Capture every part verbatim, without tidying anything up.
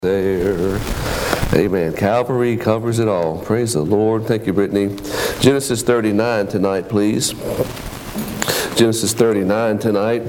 There. Amen. Calvary covers it all. Praise the Lord. Thank you, Brittany. Genesis thirty-nine tonight, please. Genesis thirty-nine tonight.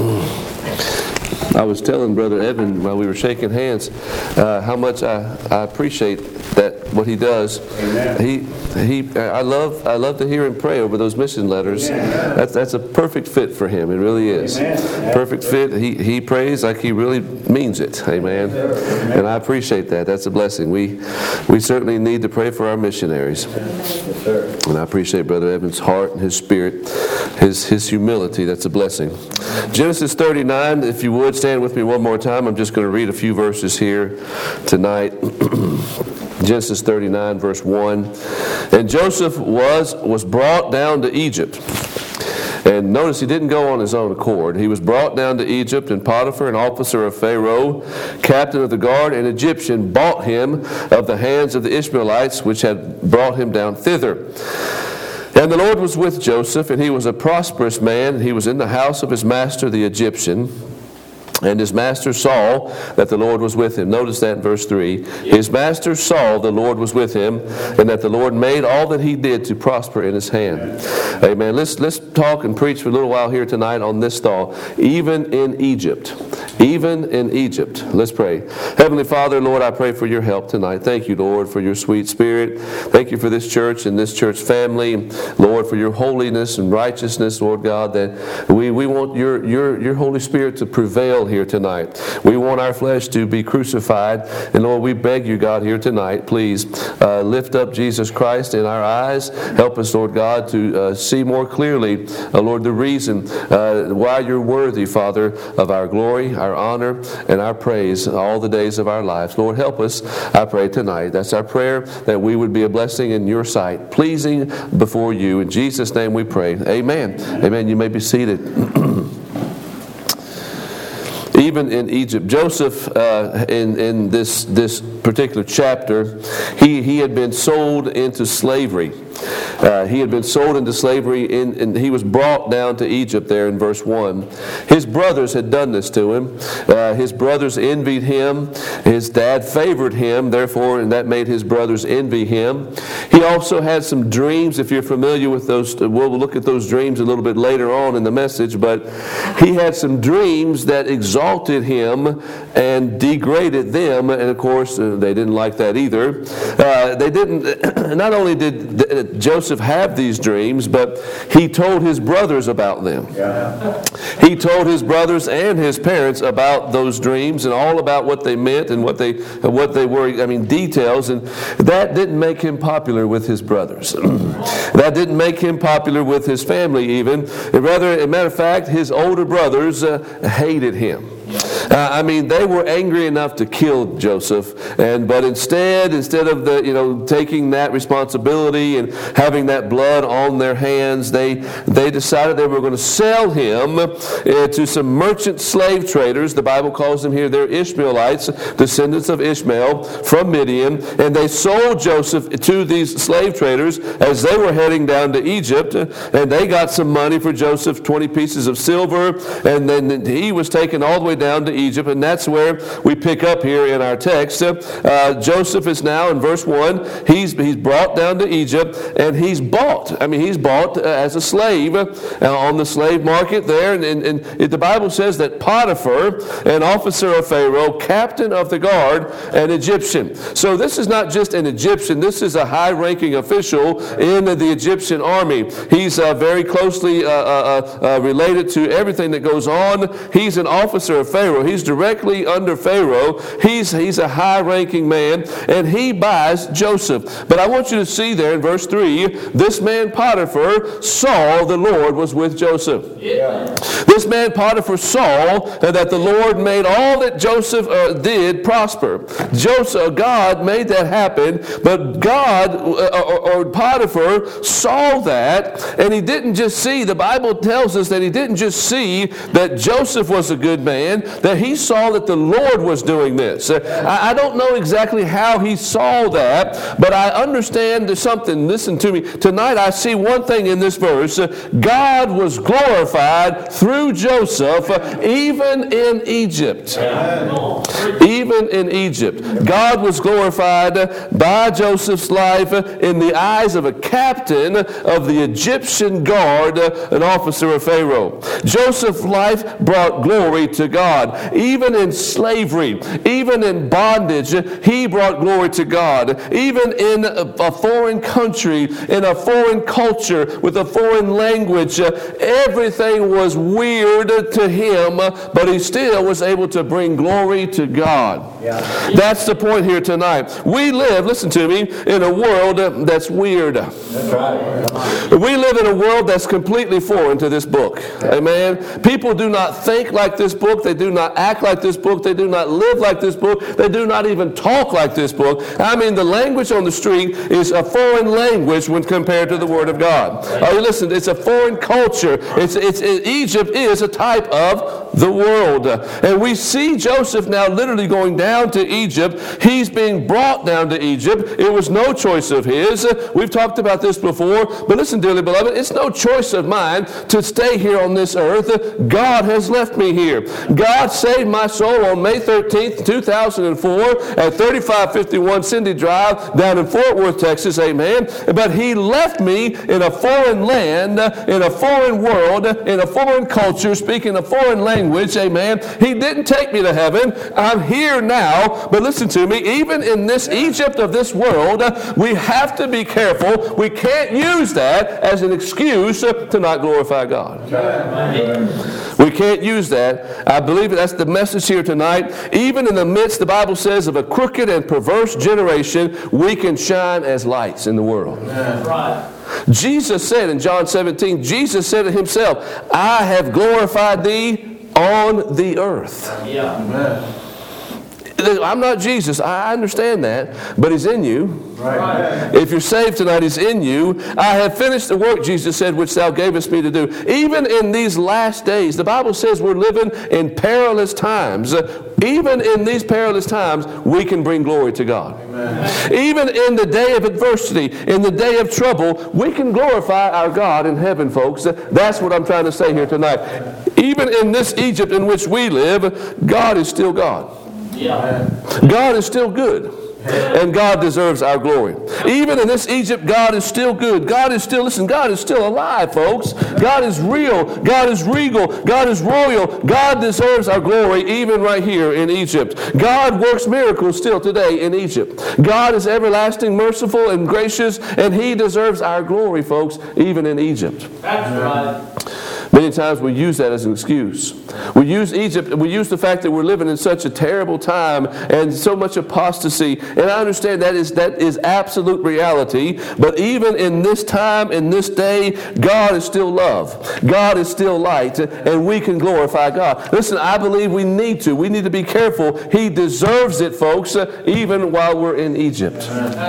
I was telling Brother Evan while we were shaking hands uh, how much I, I appreciate that what he does. Amen. He he. I love I love to hear him pray over those mission letters. Amen. That's that's a perfect fit for him. It really is. Amen. Perfect fit. He he prays like he really means it. Amen. Amen. And I appreciate that. That's a blessing. We we certainly need to pray for our missionaries. Yes, sir. And I appreciate Brother Evan's heart and his spirit, his his humility. That's a blessing. Genesis thirty-nine, if you would, stand with me one more time. I'm just going to read a few verses here tonight. Genesis thirty-nine, verse one. And Joseph was was brought down to Egypt. And notice he didn't go on his own accord. He was brought down to Egypt, and Potiphar, an officer of Pharaoh, captain of the guard, an Egyptian, bought him of the hands of the Ishmaelites, which had brought him down thither. And the Lord was with Joseph, and he was a prosperous man. He was in the house of his master, the Egyptian. And his master saw that the Lord was with him. Notice that in verse three. His master saw the Lord was with him, and that the Lord made all that he did to prosper in his hand. Amen. Let's, let's talk and preach for a little while here tonight on this thought. Even in Egypt. Even in Egypt. Let's pray. Heavenly Father, Lord, I pray for your help tonight. Thank you, Lord, for your sweet spirit. Thank you for this church and this church family. Lord, for your holiness and righteousness, Lord God, that we, we want your, your, your Holy Spirit to prevail here tonight. We want our flesh to be crucified. And Lord, we beg you, God, here tonight, please uh, lift up Jesus Christ in our eyes. Help us, Lord God, to uh, see more clearly, uh, Lord, the reason uh, why you're worthy, Father, of our glory, our honor, and our praise all the days of our lives. Lord, help us, I pray tonight. That's our prayer, that we would be a blessing in your sight, pleasing before you. In Jesus' name we pray. Amen. Amen. You may be seated. Even in Egypt, Joseph, uh, in in this this particular chapter, he he had been sold into slavery. Uh, he had been sold into slavery, in, and he was brought down to Egypt there in verse one. His brothers had done this to him. Uh, his brothers envied him. His dad favored him, therefore, and that made his brothers envy him. He also had some dreams, if you're familiar with those. We'll look at those dreams a little bit later on in the message, but he had some dreams that exalted him and degraded them, and of course, uh, they didn't like that either. Uh, they didn't, not only did Joseph have these dreams, but he told his brothers about them. Yeah. He told his brothers and his parents about those dreams and all about what they meant and what they what they were, I mean, details, and that didn't make him popular with his brothers. That didn't make him popular with his family even. And rather, as a matter of fact, his older brothers uh, hated him. Uh, I mean, they were angry enough to kill Joseph, and but instead, instead of the you know taking that responsibility and having that blood on their hands, they they decided they were going to sell him uh, to some merchant slave traders. The Bible calls them here, they're Ishmaelites, descendants of Ishmael from Midian, and they sold Joseph to these slave traders as they were heading down to Egypt, and they got some money for Joseph, twenty pieces of silver, and then he was taken all the way down to Egypt, and that's where we pick up here in our text. Uh, Joseph is now in verse one. He's he's brought down to Egypt, and he's bought. I mean, he's bought uh, as a slave uh, on the slave market there. And, and, and it, the Bible says that Potiphar, an officer of Pharaoh, captain of the guard, an Egyptian. So this is not just an Egyptian. This is a high-ranking official in the Egyptian army. He's uh, very closely uh, uh, uh, related to everything that goes on. He's an officer of Pharaoh. He's directly under Pharaoh. He's, he's a high-ranking man, and he buys Joseph. But I want you to see there in verse three, this man Potiphar saw the Lord was with Joseph. Yeah. This man Potiphar saw that the Lord made all that Joseph uh, did prosper. Joseph, God made that happen, but God, uh, or, or Potiphar, saw that, and he didn't just see, the Bible tells us that he didn't just see that Joseph was a good man, that that he saw that the Lord was doing this. I, I don't know exactly how he saw that, but I understand there's something. Listen to me. Tonight I see one thing in this verse. God was glorified through Joseph, even in Egypt. Even in Egypt. God was glorified by Joseph's life in the eyes of a captain of the Egyptian guard, an officer of Pharaoh. Joseph's life brought glory to God. Even in slavery, even in bondage, he brought glory to God. Even in a foreign country, in a foreign culture, with a foreign language, everything was weird to him, but he still was able to bring glory to God. Yeah. That's the point here tonight. We live, listen to me, in a world that's weird. That's right. We live in a world that's completely foreign to this book. Amen. People do not think like this book. They do not act like this book. They do not live like this book. They do not even talk like this book. I mean, the language on the street is a foreign language when compared to the Word of God. Oh, listen, it's a foreign culture. It's, it's, it, Egypt is a type of the world. And we see Joseph now literally going down to Egypt. He's being brought down to Egypt. It was no choice of his. We've talked about this before, but listen, dearly beloved, it's no choice of mine to stay here on this earth. God has left me here. God saved my soul on May thirteenth, two thousand four at thirty-five fifty-one Cindy Drive down in Fort Worth, Texas, amen. But he left me in a foreign land, in a foreign world, in a foreign culture, speaking a foreign language, amen. He didn't take me to heaven. I'm here now, but listen to me, even in this Egypt of this world, we have to be careful. We can't use that as an excuse to not glorify God. We can't use that. I believe that's the message here tonight. Even in the midst, the Bible says, of a crooked and perverse generation, we can shine as lights in the world. Right. Jesus said in John seventeen, Jesus said it himself, I have glorified thee on the earth. Yeah. Amen. I'm not Jesus. I understand that. But he's in you. Right. If you're saved tonight, he's in you. I have finished the work, Jesus said, which thou gavest me to do. Even in these last days, the Bible says we're living in perilous times. Even in these perilous times, we can bring glory to God. Amen. Even in the day of adversity, in the day of trouble, we can glorify our God in heaven, folks. That's what I'm trying to say here tonight. Even in this Egypt in which we live, God is still God. Yeah. God is still good. And God deserves our glory. Even in this Egypt, God is still good. God is still, listen, God is still alive, folks. God is real. God is regal. God is royal. God deserves our glory even right here in Egypt. God works miracles still today in Egypt. God is everlasting, merciful, and gracious, and he deserves our glory, folks, even in Egypt. That's right. Many times we use that as an excuse. We use Egypt, we use the fact that we're living in such a terrible time and so much apostasy. And I understand that is that is absolute reality. But even in this time, in this day, God is still love. God is still light, and we can glorify God. Listen, I believe we need to. We need to be careful. He deserves it, folks, even while we're in Egypt.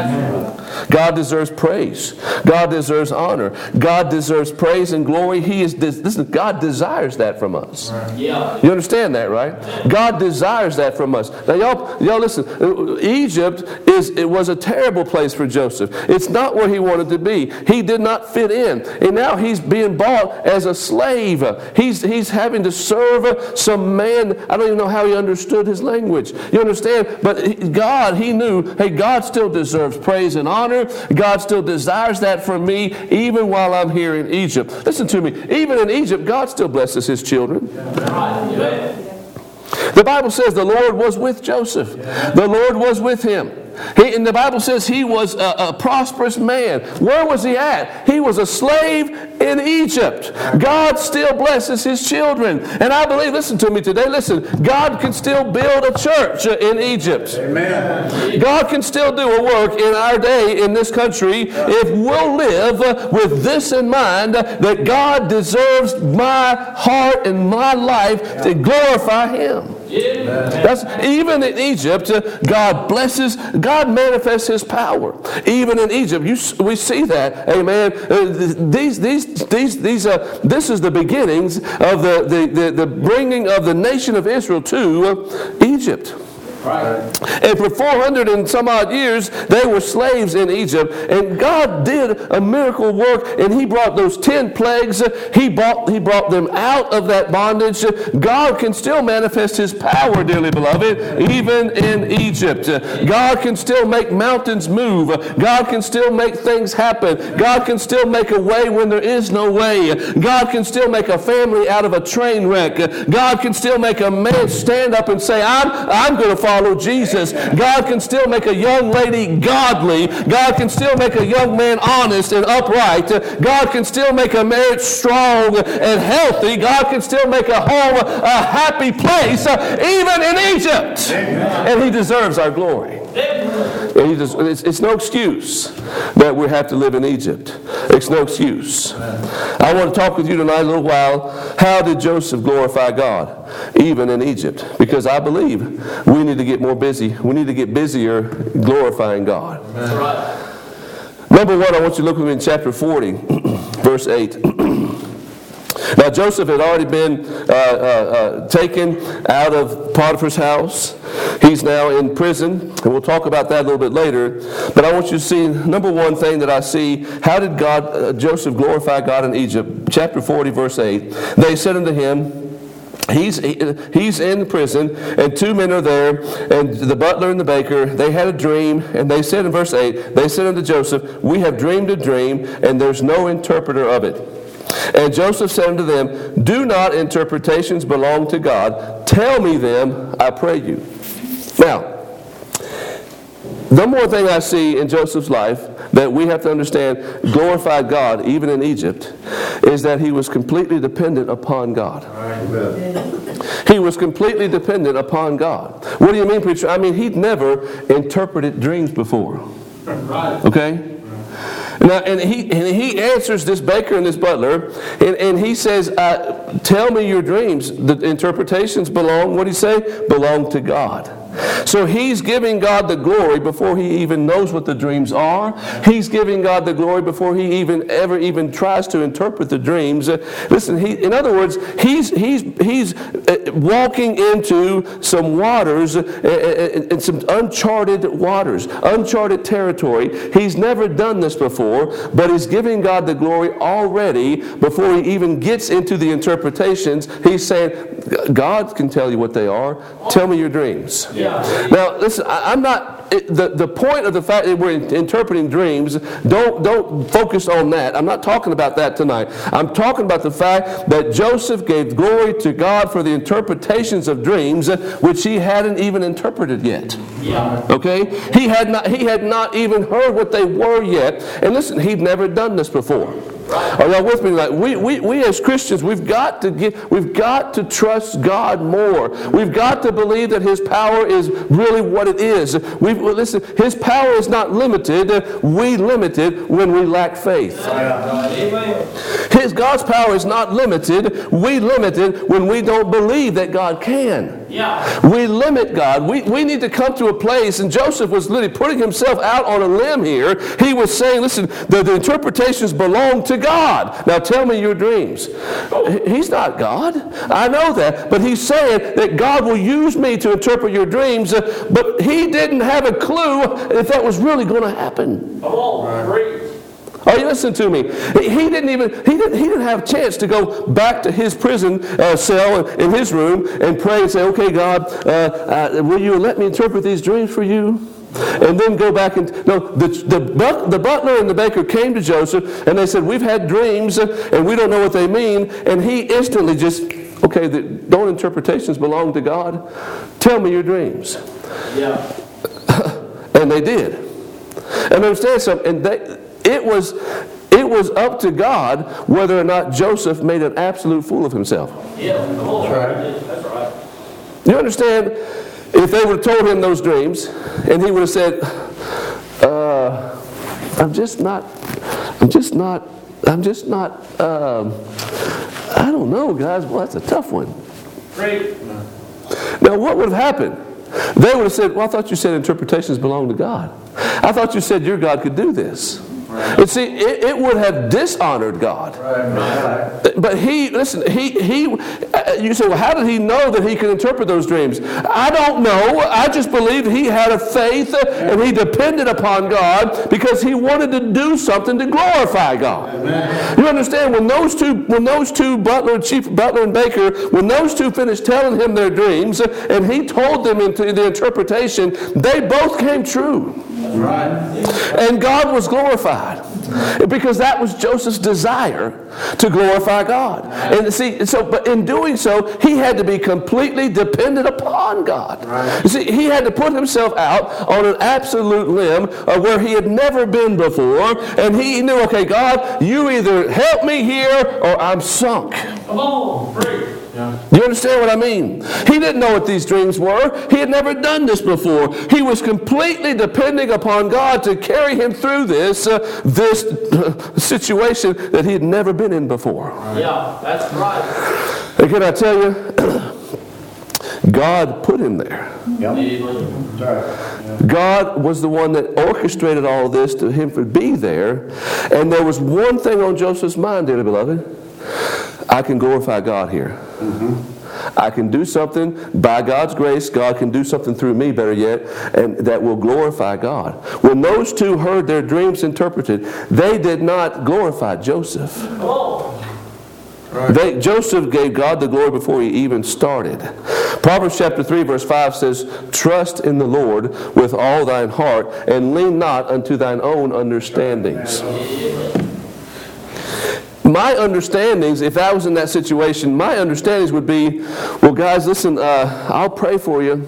God deserves praise. God deserves honor. God deserves praise and glory. He is listen, God desires that from us. Yeah. You understand that, right? God desires that from us. Now, y'all, y'all listen. Egypt is it was a terrible place for Joseph. It's not where he wanted to be. He did not fit in, and now he's being bought as a slave. He's he's having to serve some man. I don't even know how he understood his language. You understand? But God, he knew. Hey, God still deserves praise and honor. God still desires that from me, even while I'm here in Egypt. Listen to me. Even in Egypt, God still blesses his children. The Bible says the Lord was with Joseph. The Lord was with him. He, and the Bible says he was a, a prosperous man. Where was he at? He was a slave in Egypt. God still blesses his children. And I believe, listen to me today, listen, God can still build a church in Egypt. Amen. God can still do a work in our day in this country if we'll live with this in mind, that God deserves my heart and my life to glorify him. That's, even in Egypt, uh, God blesses, God manifests His power. Even in Egypt, you, we see that. Amen. Uh, these, these, these, these, uh, this is the beginnings of the, the, the, the bringing of the nation of Israel to uh, Egypt. Right. And for four hundred and some odd years, they were slaves in Egypt. And God did a miracle work, and He brought those ten plagues. He brought, he brought them out of that bondage. God can still manifest His power, dearly beloved, even in Egypt. God can still make mountains move. God can still make things happen. God can still make a way when there is no way. God can still make a family out of a train wreck. God can still make a man stand up and say, I'm, I'm going to follow Follow Jesus. God can still make a young lady godly. God can still make a young man honest and upright. God can still make a marriage strong and healthy. God can still make a home a happy place, even in Egypt. And He deserves our glory. And he just, it's, it's no excuse that we have to live in Egypt. It's no excuse. I want to talk with you tonight a little while. How did Joseph glorify God, even in Egypt? Because I believe we need to get more busy. We need to get busier glorifying God. Right. Number one, I want you to look with me in chapter forty, verse eight. Now, Joseph had already been uh, uh, uh, taken out of Potiphar's house. He's now in prison, and we'll talk about that a little bit later. But I want you to see, number one thing that I see, how did God, uh, Joseph glorify God in Egypt? Chapter forty, verse eight. They said unto him, He's, he's in prison, and two men are there, and the butler and the baker, they had a dream, and they said in verse eight, they said unto Joseph, We have dreamed a dream, and there's no interpreter of it. And Joseph said unto them, Do not interpretations belong to God? Tell me them, I pray you. Now, the more thing I see in Joseph's life that we have to understand glorified God, even in Egypt, is that he was completely dependent upon God. He was completely dependent upon God. What do you mean, preacher? I mean, he'd never interpreted dreams before. Okay? Now, and he and he answers this baker and this butler, and, and he says, uh, tell me your dreams. The interpretations belong, what do you say? Belong to God. So he's giving God the glory before he even knows what the dreams are. He's giving God the glory before he even ever even tries to interpret the dreams. Uh, listen, he, in other words, he's he's he's uh, walking into some waters, uh, uh, uh, some uncharted waters, uncharted territory. He's never done this before, but he's giving God the glory already before he even gets into the interpretations. He's saying, God can tell you what they are. Tell me your dreams. Yeah. Now, listen, I, I'm not, it, the, the point of the fact that we're interpreting dreams, don't, don't focus on that. I'm not talking about that tonight. I'm talking about the fact that Joseph gave glory to God for the interpretations of dreams, which he hadn't even interpreted yet. Yeah. Okay? He had not, he had not even heard what they were yet. And listen, he'd never done this before. Are y'all with me? Like we, we, we as Christians, we've got to get, we've got to trust God more. We've got to believe that His power is really what it is. We listen. His power is not limited. We limit it when we lack faith. His God's power is not limited. We limit it when we don't believe that God can. Yeah. We limit God. We, we need to come to a place, and Joseph was literally putting himself out on a limb here. He was saying, listen, the, the interpretations belong to God. Now tell me your dreams. He's not God. I know that. But he's saying that God will use me to interpret your dreams, uh, but he didn't have a clue if that was really going to happen. Come on, great. Are you listening to me? He didn't even he didn't he didn't have a chance to go back to his prison uh, cell in his room and pray and say, okay, God, uh, uh, will you let me interpret these dreams for you? And then go back and no. The the the butler and the baker came to Joseph and they said, we've had dreams and we don't know what they mean. And he instantly just, okay, the, don't interpretations belong to God? Tell me your dreams. Yeah. And they did. And understand something. And they. It was, it was up to God whether or not Joseph made an absolute fool of himself. Yeah, that's right. That's right. You understand? If they would have told him those dreams, and he would have said, uh, "I'm just not, I'm just not, I'm just not, um, I don't know, guys. Well, that's a tough one." Great. Now Now what would have happened? They would have said, well, I thought you said interpretations belong to God. I thought you said your God could do this. Right. And see, it, it would have dishonored God. Right. But he, listen, he, he, you say, well, how did he know that he could interpret those dreams? I don't know. I just believe he had a faith and he depended upon God because he wanted to do something to glorify God. Amen. You understand, when those two, when those two, Butler, Chief Butler and Baker, when those two finished telling him their dreams and he told them into the interpretation, they both came true. Right. And God was glorified because that was Joseph's desire to glorify God. And see, so but in doing so, he had to be completely dependent upon God. Right. You see, he had to put himself out on an absolute limb of where he had never been before, and he knew, okay, God, you either help me here or I'm sunk. Come on, free. Yeah. You understand what I mean? He didn't know what these dreams were. He had never done this before. He was completely depending upon God to carry him through this uh, this uh, situation that he had never been in before. Right. Yeah, that's right. And can I tell you, God put him there. Yep. Yeah. God was the one that orchestrated all of this to him to be there. And there was one thing on Joseph's mind, dearly beloved. I can glorify God here. Mm-hmm. I can do something by God's grace. God can do something through me, better yet, and that will glorify God. When those two heard their dreams interpreted, they did not glorify Joseph. Oh. Right. They, Joseph gave God the glory before he even started. Proverbs chapter three verse five says, trust in the Lord with all thine heart, and lean not unto thine own understandings. My understandings, if I was in that situation, my understandings would be, well, guys, listen, uh, I'll pray for you.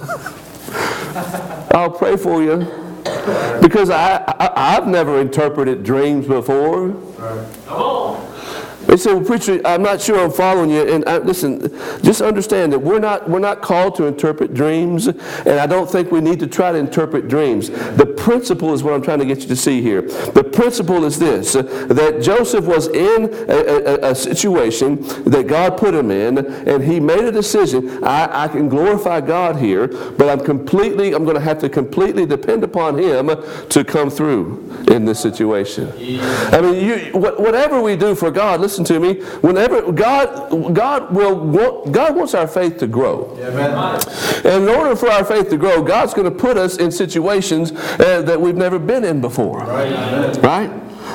I'll pray for you. Because I, I, I've never interpreted dreams before. Come on. They said, well, preacher, I'm not sure I'm following you. And I, listen, just understand that we're not we're not called to interpret dreams, and I don't think we need to try to interpret dreams. The principle is what I'm trying to get you to see here. The principle is this, uh, that Joseph was in a, a, a situation that God put him in, and he made a decision. I, I can glorify God here, but I'm completely, I'm going to have to completely depend upon him to come through in this situation. I mean, you, whatever we do for God, listen to me, whenever God God will want, God wants our faith to grow. Amen. And in order for our faith to grow, God's going to put us in situations uh, that we've never been in before. Right? Right?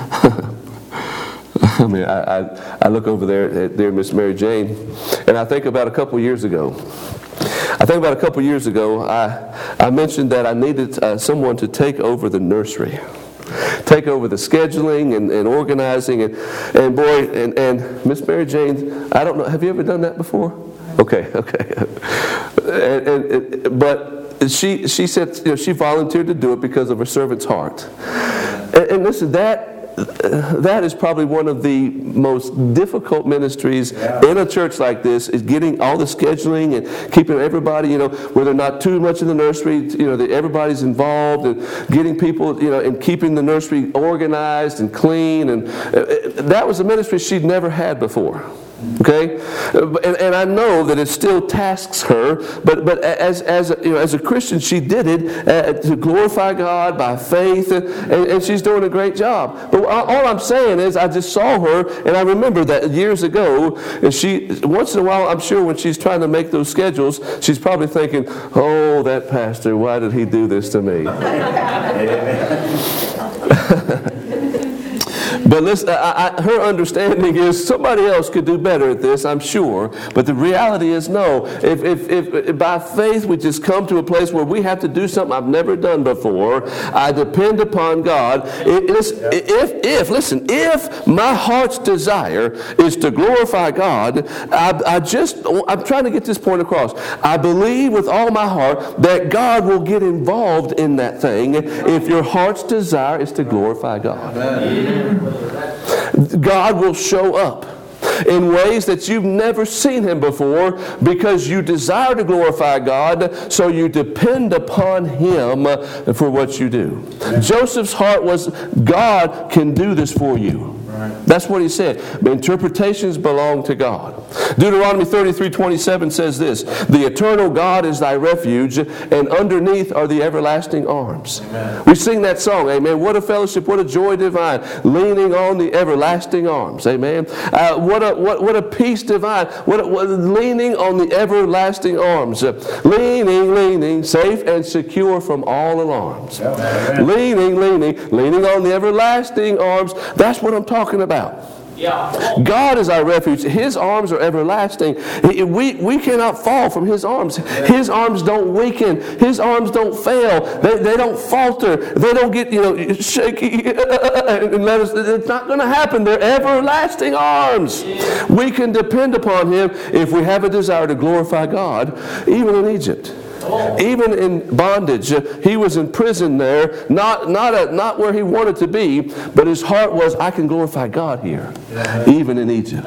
I mean, I, I, I look over there at dear Miss Mary Jane, and I think about a couple years ago. I think about a couple years ago, I, I mentioned that I needed uh, someone to take over the nursery. Take over the scheduling and, and organizing, and, and boy, and, and Miss Mary Jane, I don't know, have you ever done that before? Okay, okay. and, and, and, but she she said, you know, she volunteered to do it because of her servant's heart. And, and listen, that that is probably one of the most difficult ministries yeah. in a church like this, is getting all the scheduling and keeping everybody, you know, where they're not too much in the nursery, you know, that everybody's involved, and getting people, you know, and keeping the nursery organized and clean. And that was a ministry she'd never had before. Okay, and, and I know that it still tasks her, but but as as a, you know, as a Christian, she did it uh, to glorify God by faith, and, and she's doing a great job. But all I'm saying is, I just saw her, and I remember that years ago, and she once in a while, I'm sure when she's trying to make those schedules, she's probably thinking, "Oh, that pastor, why did he do this to me?" But listen, I, I, her understanding is somebody else could do better at this, I'm sure. But the reality is no. If, if, if, if by faith we just come to a place where we have to do something I've never done before, I depend upon God. It is, if, if, listen, if my heart's desire is to glorify God, I, I just, I'm trying to get this point across. I believe with all my heart that God will get involved in that thing if your heart's desire is to glorify God. Amen. God will show up in ways that you've never seen him before because you desire to glorify God, so you depend upon him for what you do. Joseph's heart was, God can do this for you. That's what he said. Interpretations belong to God. Deuteronomy thirty-three twenty-seven says this, the eternal God is thy refuge, and underneath are the everlasting arms. Amen. We sing that song, amen. What a fellowship, what a joy divine, leaning on the everlasting arms, amen. Uh, what, a, what, what a peace divine, what, a, what a, leaning on the everlasting arms. Uh, leaning, leaning, safe and secure from all alarms. Amen. Leaning, leaning, leaning on the everlasting arms. That's what I'm talking about. Yeah. God is our refuge. His arms are everlasting. We, we cannot fall from His arms. His arms don't weaken. His arms don't fail. They, they don't falter. They don't get, you know, shaky. And let us, it's not going to happen. They're everlasting arms. We can depend upon Him if we have a desire to glorify God, even in Egypt. Even in bondage, uh, he was in prison there, not not a, not where he wanted to be, but his heart was, I can glorify God here, even in Egypt.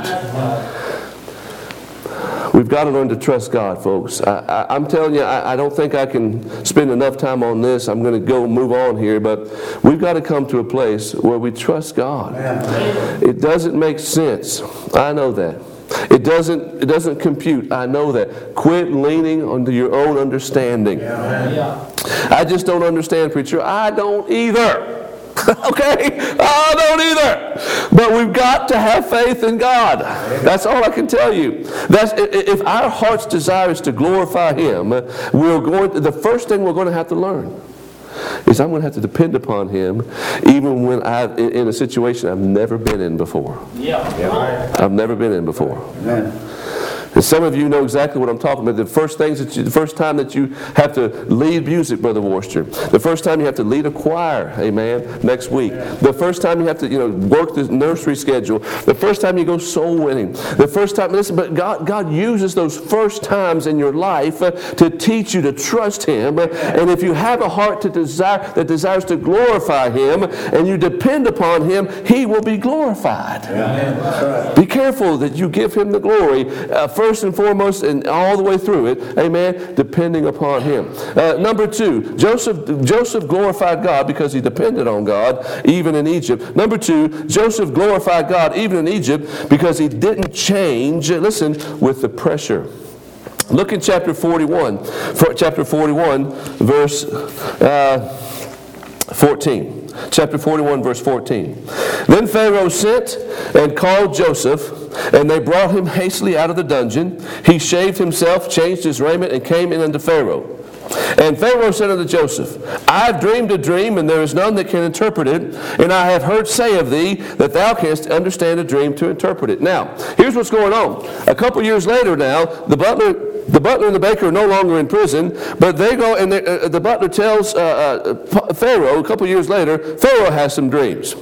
We've got to learn to trust God, folks. I, I, I'm telling you, I, I don't think I can spend enough time on this. I'm going to go move on here, but we've got to come to a place where we trust God. It doesn't make sense. I know that. It doesn't, it doesn't compute. I know that. Quit leaning on your own understanding. Yeah. I just don't understand, preacher. I don't either. Okay? I don't either. But we've got to have faith in God. That's all I can tell you. That's, if our heart's desire is to glorify Him, we're going to, the first thing we're going to have to learn is I'm going to have to depend upon Him even when I'm in a situation I've never been in before. Yeah. yeah. I've never been in before. Amen. And some of you know exactly what I'm talking about. The first things that you, the first time that you have to lead music, Brother Worcester. The first time you have to lead a choir, amen, next week. The first time you have to, you know, work the nursery schedule. The first time you go soul winning. The first time, listen, but God, God uses those first times in your life uh, to teach you to trust Him. And if you have a heart to desire that desires to glorify Him, and you depend upon Him, He will be glorified. Yeah. Be careful that you give Him the glory. Uh, First and foremost, and all the way through it, amen, depending upon Him. Uh, number two, Joseph, Joseph glorified God because he depended on God, even in Egypt. Number two, Joseph glorified God, even in Egypt, because he didn't change, listen, with the pressure. Look in chapter forty-one, chapter forty-one, verse uh, fourteen. Chapter forty-one, verse fourteen. Then Pharaoh sent and called Joseph, and they brought him hastily out of the dungeon. He shaved himself, changed his raiment, and came in unto Pharaoh. And Pharaoh said unto Joseph, I have dreamed a dream, and there is none that can interpret it. And I have heard say of thee that thou canst understand a dream to interpret it. Now, here's what's going on. A couple years later now, the butler... The butler and the baker are no longer in prison, but they go and they, uh, the butler tells uh, uh, Pharaoh, a couple years later, Pharaoh has some dreams.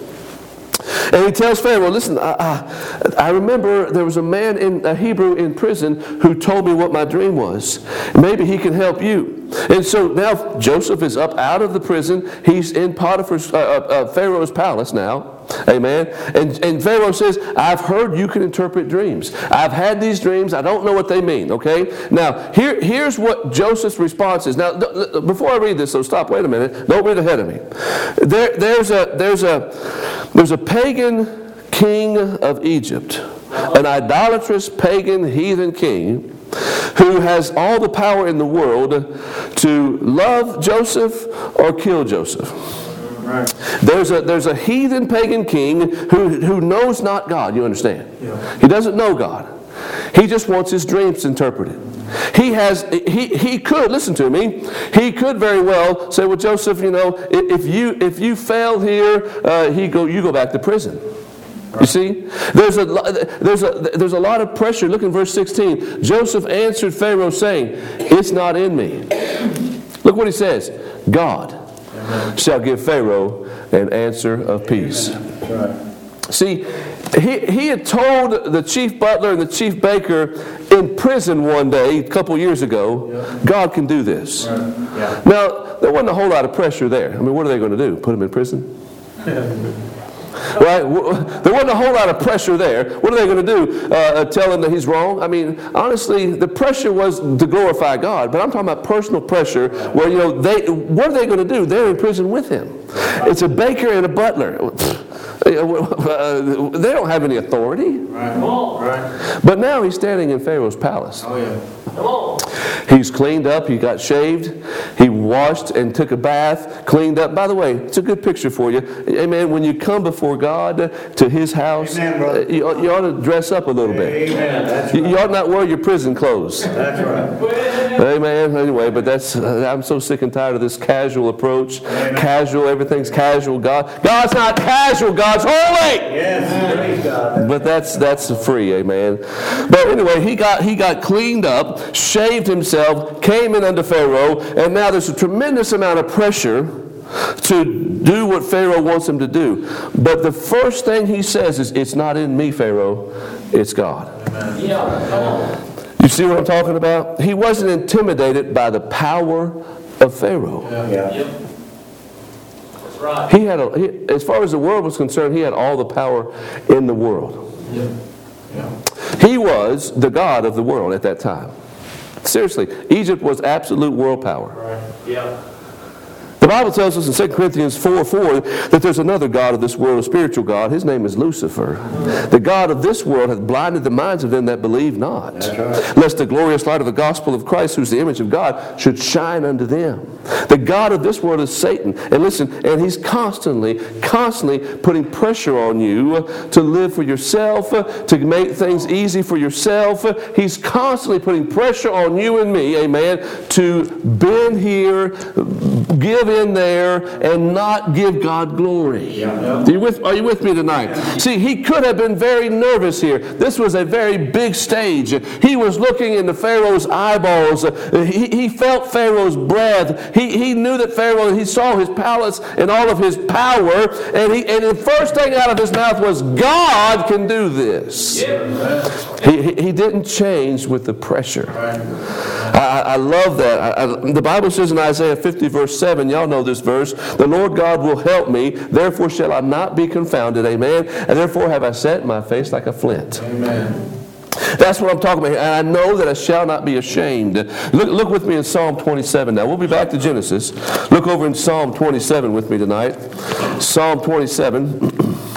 And he tells Pharaoh, listen, I, I, I remember there was a man, in a Hebrew in prison, who told me what my dream was. Maybe he can help you. And so now Joseph is up out of the prison. He's in Potiphar's, uh, uh, Pharaoh's palace now. Amen. And, and Pharaoh says, I've heard you can interpret dreams. I've had these dreams. I don't know what they mean. Okay. Now, here, here's what Joseph's response is. Now, th- before I read this, so stop, wait a minute. Don't read ahead of me. There, there's a, there's a, there's a pagan king of Egypt, an idolatrous pagan heathen king who has all the power in the world to love Joseph or kill Joseph. Right. There's a there's a heathen pagan king who, who knows not God, you understand? Yeah. He doesn't know God. He just wants his dreams interpreted. He has he he could, listen to me, he could very well say, well, Joseph, you know, if you if you fail here, uh, he go you go back to prison. You see, there's a there's a there's a lot of pressure. Look in verse sixteen. Joseph answered Pharaoh, saying, "It's not in me." Look what he says. God Amen. Shall give Pharaoh an answer of peace. Right. See, he he had told the chief butler and the chief baker in prison one day a couple years ago, yeah. God can do this. Right. Yeah. Now there wasn't a whole lot of pressure there. I mean, what are they going to do? Put him in prison? Right? There wasn't a whole lot of pressure there. What are they going to do? Uh, tell him that he's wrong? I mean, honestly, the pressure was to glorify God, but I'm talking about personal pressure where, you know, they, what are they going to do? They're in prison with him. It's a baker and a butler. They don't have any authority. Right. Come on. Right. But now he's standing in Pharaoh's palace. Oh, yeah. Come on. He's cleaned up. He got shaved. He washed and took a bath, cleaned up. By the way, it's a good picture for you. Amen. When you come before God to his house, Amen, you, you ought to dress up a little bit. Amen. That's right. You ought not wear your prison clothes. That's right. Amen. Anyway, but that's I'm so sick and tired of this casual approach. Amen. Casual, everything's casual. God, God's not casual. God's holy. Yes, praise God. But that's that's free, amen. But anyway, he got he got cleaned up, shaved himself, came in under Pharaoh, and now there's a tremendous amount of pressure to do what Pharaoh wants him to do. But the first thing he says is, "It's not in me, Pharaoh. It's God." Amen. Yeah, come on. You see what I'm talking about? He wasn't intimidated by the power of Pharaoh. Yeah. Yeah. Yep. That's right. He had, a, he, as far as the world was concerned, he had all the power in the world. Yep. Yeah. He was the God of the world at that time. Seriously, Egypt was absolute world power. Right. Yeah. The Bible tells us in Second Corinthians four four that there's another God of this world, a spiritual God. His name is Lucifer. The God of this world hath blinded the minds of them that believe not. That's right. Lest the glorious light of the gospel of Christ, who's the image of God, should shine unto them. The God of this world is Satan. And listen, and he's constantly, constantly putting pressure on you to live for yourself, to make things easy for yourself. He's constantly putting pressure on you and me, amen, to bend here, give in there, and not give God glory. Yeah. Are you with, are you with me tonight? See, he could have been very nervous here. This was a very big stage. He was looking into Pharaoh's eyeballs. He, he felt Pharaoh's breath. He, he knew that Pharaoh, he saw his palace and all of his power, and, he, and the first thing out of his mouth was, God can do this. Yeah. He, he, he didn't change with the pressure. I, I love that. I, I, the Bible says in Isaiah fifty verse seven, y'all know this verse, the Lord God will help me, therefore shall I not be confounded, amen, and therefore have I set my face like a flint. Amen. That's what I'm talking about. And I know that I shall not be ashamed. Look, look with me in Psalm twenty-seven now. We'll be back to Genesis. Look over in Psalm twenty-seven with me tonight. Psalm twenty-seven.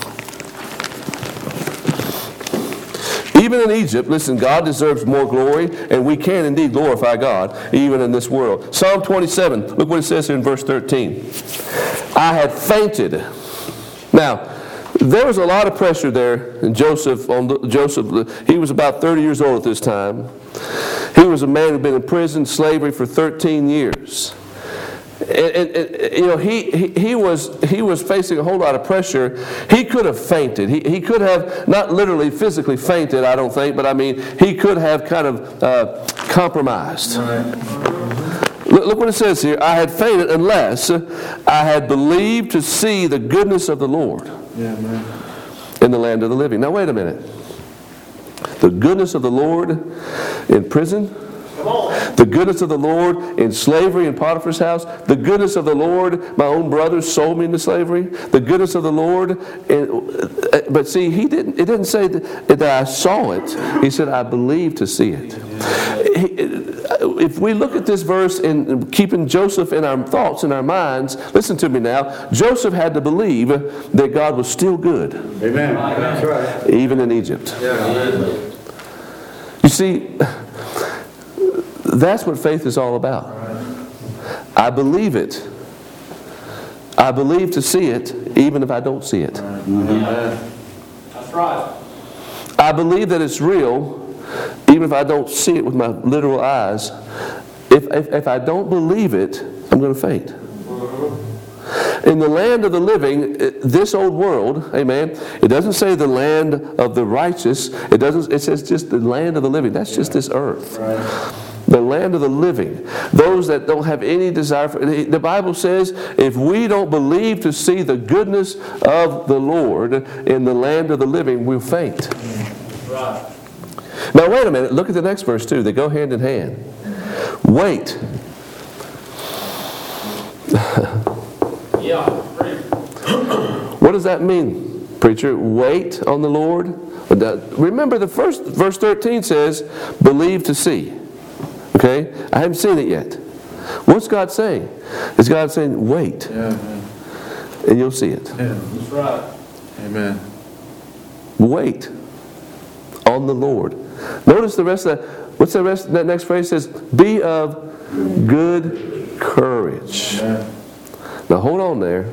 Even in Egypt, listen, God deserves more glory, and we can indeed glorify God, even in this world. Psalm twenty-seven, look what it says here in verse thirteen. I had fainted. Now, there was a lot of pressure there, and Joseph, on the, Joseph, he was about thirty years old at this time. He was a man who had been in prison, slavery for thirteen years. And, and, and, you know, he, he, he, was, he was facing a whole lot of pressure. He could have fainted. He, he could have, not literally physically fainted, I don't think, but I mean, he could have kind of uh, compromised. Right. Look, look what it says here. I had fainted unless I had believed to see the goodness of the Lord yeah, man. in the land of the living. Now, wait a minute. The goodness of the Lord in prison? The goodness of the Lord in slavery in Potiphar's house. The goodness of the Lord, my own brothers sold me into slavery. The goodness of the Lord. In, but see, he didn't. It didn't say that, that I saw it. He said I believed to see it. If we look at this verse and keeping Joseph in our thoughts, in our minds, listen to me now. Joseph had to believe that God was still good. Amen. That's right. Even in Egypt. Yeah. You see, that's what faith is all about. I believe it. I believe to see it, even if I don't see it. Yeah. That's right. I believe that it's real, even if I don't see it with my literal eyes. If, if, if I don't believe it, I'm going to faint. In the land of the living, this old world, amen, it doesn't say the land of the righteous. It doesn't. It says just the land of the living. That's just this earth. Right. The land of the living. Those that don't have any desire for it. The Bible says if we don't believe to see the goodness of the Lord in the land of the living, we'll faint. Right. Now wait a minute. Look at the next verse too. They go hand in hand. Wait. Yeah. What does that mean, preacher? Wait on the Lord? Remember the first verse thirteen says, believe to see. Okay? I haven't seen it yet. What's God saying? Is God saying, wait, yeah, and you'll see it. Yeah, that's right. Amen. Wait on the Lord. Notice the rest of that. What's the rest of that next phrase? It says, be of good courage. Amen. Now hold on there.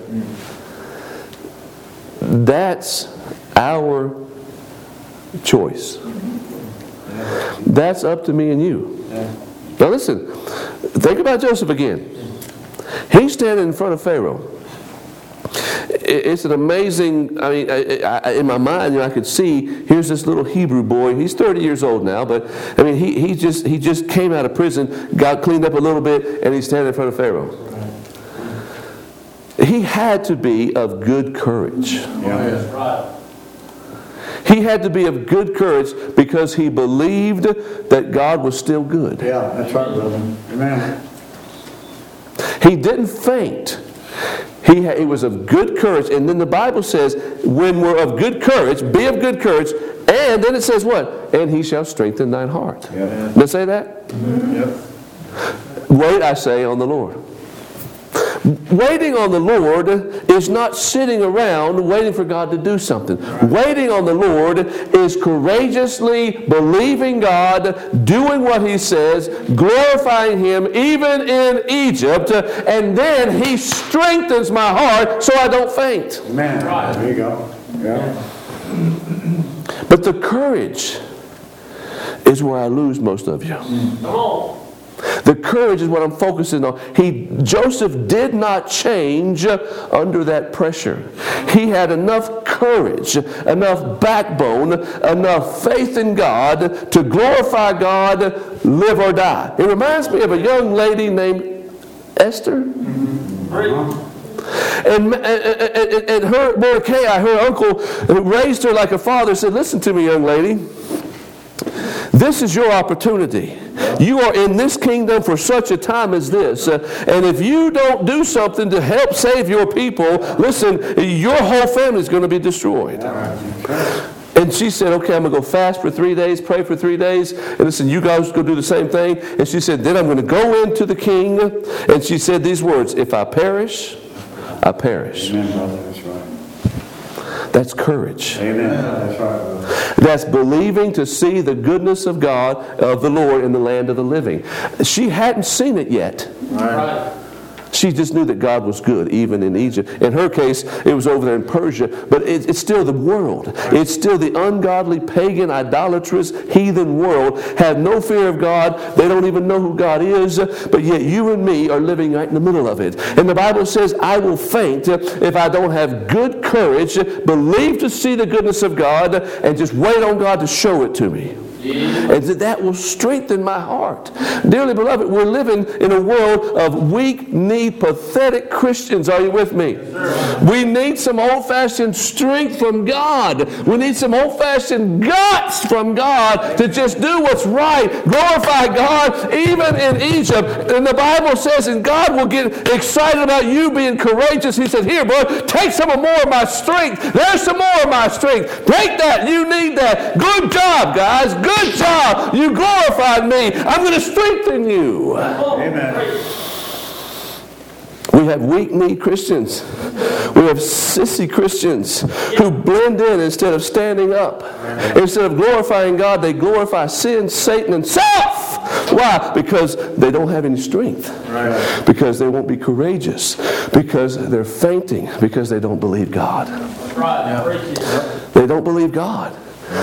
That's our choice. That's up to me and you. Now listen, think about Joseph again. He's standing in front of Pharaoh. It's an amazing, I mean, I, I, in my mind, you know, I could see, here's this little Hebrew boy. He's thirty years old now, but, I mean, he, he, just, he just came out of prison, got cleaned up a little bit, and he's standing in front of Pharaoh. He had to be of good courage. That's right. He had to be of good courage because he believed that God was still good. Yeah, that's right, brother. Amen. He didn't faint. He, ha- he was of good courage. And then the Bible says, when we're of good courage, be of good courage. And then it says what? And he shall strengthen thine heart. Yeah. Did it say that? Mm-hmm. Yep. Wait, I say, on the Lord. Waiting on the Lord is not sitting around waiting for God to do something. Waiting on the Lord is courageously believing God, doing what He says, glorifying Him even in Egypt, and then He strengthens my heart so I don't faint. Amen. Right. There you go. Yeah. But the courage is where I lose most of you. Come on. The courage is what I'm focusing on. He, Joseph did not change under that pressure. He had enough courage, enough backbone, enough faith in God to glorify God, live or die. It reminds me of a young lady named Esther. And, and, and, and her, Mordecai, her uncle, who raised her like a father, said, listen to me, young lady. This is your opportunity. You are in this kingdom for such a time as this. Uh, and if you don't do something to help save your people, listen, your whole family is going to be destroyed. And she said, okay, I'm going to go fast for three days, pray for three days. And listen, you guys go do the same thing. And she said, then I'm going to go into the king. And she said these words, if I perish, I perish. Amen, brother. That's right. That's courage. Amen. That's right, brother. That's believing to see the goodness of God, of the Lord, in the land of the living. She hadn't seen it yet. Right. She just knew that God was good, even in Egypt. In her case, it was over there in Persia, but it, it's still the world. It's still the ungodly, pagan, idolatrous, heathen world. Have no fear of God. They don't even know who God is, but yet you and me are living right in the middle of it. And the Bible says, I will faint if I don't have good courage, believe to see the goodness of God, and just wait on God to show it to me. And that will strengthen my heart. Dearly beloved, we're living in a world of weak-kneed, pathetic Christians. Are you with me? We need some old-fashioned strength from God. We need some old-fashioned guts from God to just do what's right. Glorify God even in Egypt. And the Bible says, and God will get excited about you being courageous. He said, here, bro, take some more of my strength. There's some more of my strength. Take that. You need that. Good job, guys. Good Good job. You glorified me. I'm going to strengthen you. Amen. We have weak-kneed Christians. We have sissy Christians who blend in instead of standing up. Instead of glorifying God, they glorify sin, Satan, and self. Why? Because they don't have any strength. Right. Because they won't be courageous. Because they're fainting. Because they don't believe God. Right. They don't believe God.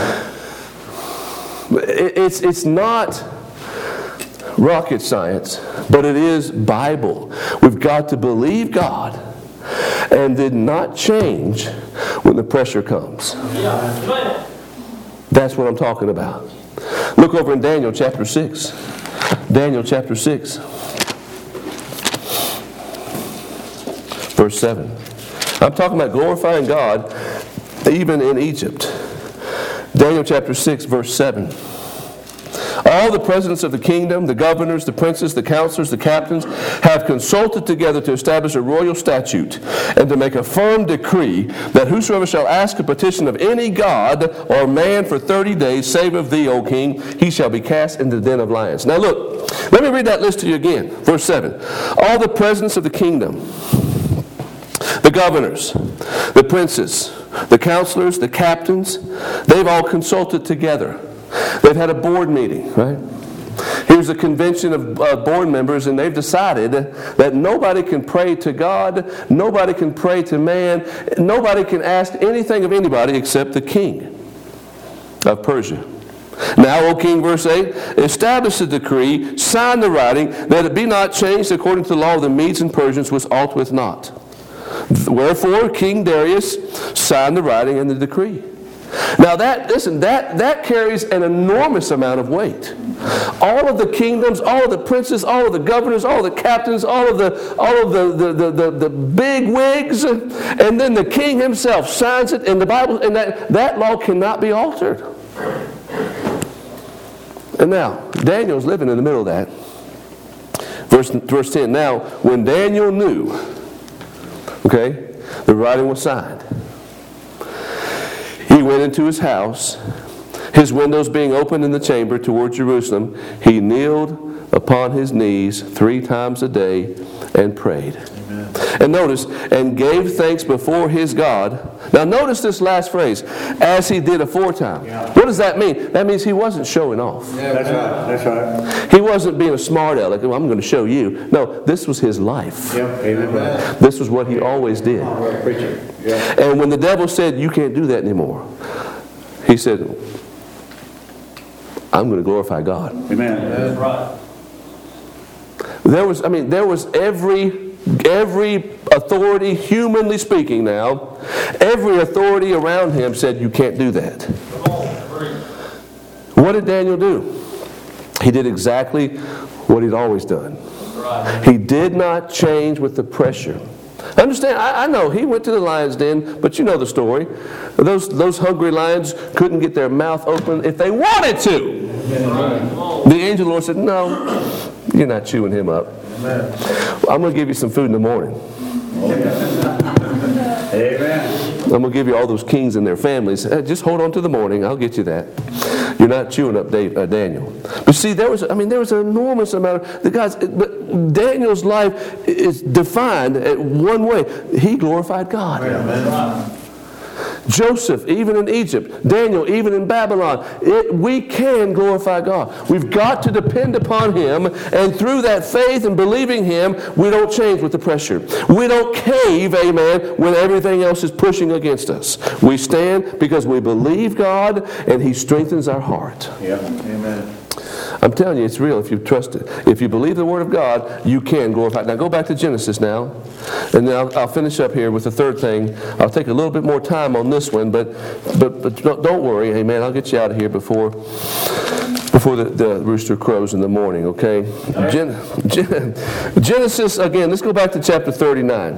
It's, it's not rocket science, but it is Bible. We've got to believe God and did not change when the pressure comes. Yeah. That's what I'm talking about. Look over in Daniel chapter six. Daniel chapter six. Verse seven. I'm talking about glorifying God even in Egypt. Daniel chapter six, verse seven. All the presidents of the kingdom, the governors, the princes, the counselors, the captains, have consulted together to establish a royal statute and to make a firm decree that whosoever shall ask a petition of any god or man for thirty days, save of thee, O king, he shall be cast into the den of lions. Now look, let me read that list to you again. Verse seven. All the presidents of the kingdom, the governors, the princes, the counselors, the captains, they've all consulted together. They've had a board meeting, right? Here's a convention of uh, board members, and they've decided that nobody can pray to God, nobody can pray to man, nobody can ask anything of anybody except the king of Persia. Now, O king, verse eight, establish a decree, sign the writing, that it be not changed according to the law of the Medes and Persians, which altereth not. Wherefore, King Darius signed the writing and the decree. Now that, listen, that, that carries an enormous amount of weight. All of the kingdoms, all of the princes, all of the governors, all of the captains, all of the all of the, the, the, the, the big wigs, and then the king himself signs it, and the Bible, and that, that law cannot be altered. And now, Daniel's living in the middle of that. Verse, verse ten, now, when Daniel knew, okay, the writing was signed, he went into his house, his windows being open in the chamber toward Jerusalem. He kneeled upon his knees three times a day and prayed. Amen. And notice, and gave thanks before his God. Now notice this last phrase, as he did aforetime. Yeah. What does that mean? That means he wasn't showing off. Yeah, that's right. That's right. He wasn't being a smart aleck. Well, I'm going to show you. No, this was his life. Yep. Amen. This was what he always did. Yeah. And when the devil said, you can't do that anymore, he said, I'm going to glorify God. Amen. That's right. There was, I mean, there was every, every authority, humanly speaking now, every authority around him said, you can't do that. Come on, preach. What did Daniel do? He did exactly what he'd always done. Right. He did not change with the pressure. Understand, I, I know he went to the lion's den, but you know the story. Those, those hungry lions couldn't get their mouth open if they wanted to. Right. The angel of the Lord said, no, you're not chewing him up. Amen. I'm going to give you some food in the morning. Amen. I'm going to give you all those kings and their families. Uh, just hold on to the morning. I'll get you that. You're not chewing up Dave, uh, Daniel. But see, there was, I mean, there was an enormous amount of, the guys, but Daniel's life is defined in one way. He glorified God. Amen. Joseph, even in Egypt, Daniel, even in Babylon, it, we can glorify God. We've got to depend upon Him, and through that faith and believing Him, we don't change with the pressure. We don't cave, amen, when everything else is pushing against us. We stand because we believe God, and He strengthens our heart. Yeah. Amen. I'm telling you, it's real if you trust it. If you believe the Word of God, you can glorify. Now go back to Genesis now, and then I'll, I'll finish up here with the third thing. I'll take a little bit more time on this one, but but but don't worry, amen. I'll get you out of here before before the, the rooster crows in the morning, okay? Gen, Gen, Genesis, again, let's go back to chapter thirty-nine.